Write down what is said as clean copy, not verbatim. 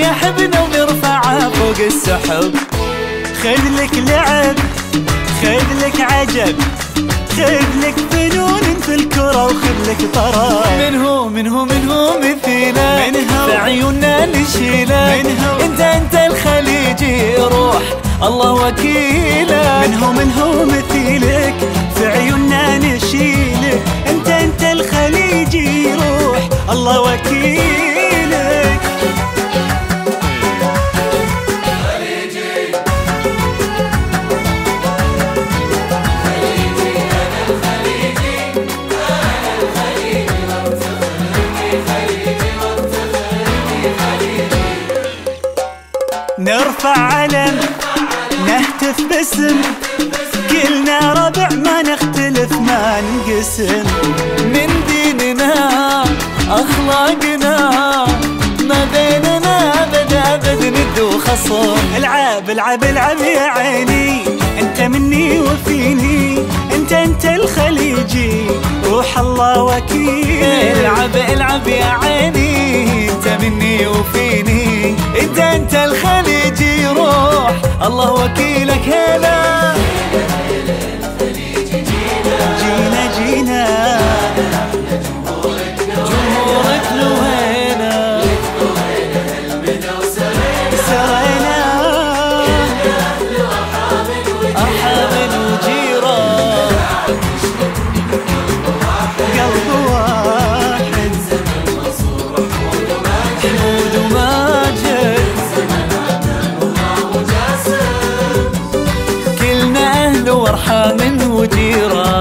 يحبنا ونرفعه فوق السحب. خذ لك لعب، خذ لك عجب، خذ لك فنون في الكرة، وخذ لك طرب. منه مثيله، في عيوننا نشيله. انت الخليجي، روح الله وكيله. منه مثيلك، في عيوننا نشيلك. انت الخليجي، روح الله وكيلك. نرفع علم، نهتف باسم، كلنا ربع ما نختلف ما ننقسم. من ديننا أخلاقنا، ما بيننا أبد ند وخصم. العب العب العب يا عيني، انت مني وفيني. انت الخليجي، روح الله وكيل. العب يا عيني، انت مني وفيني. انت الخليجي، روح الله وكيلك. هلا جينا جمهورك لوينا، سرينا أرحام وجيران، قلب واحد، حمود وماجد، كلنا أهل وأرحام وجيران.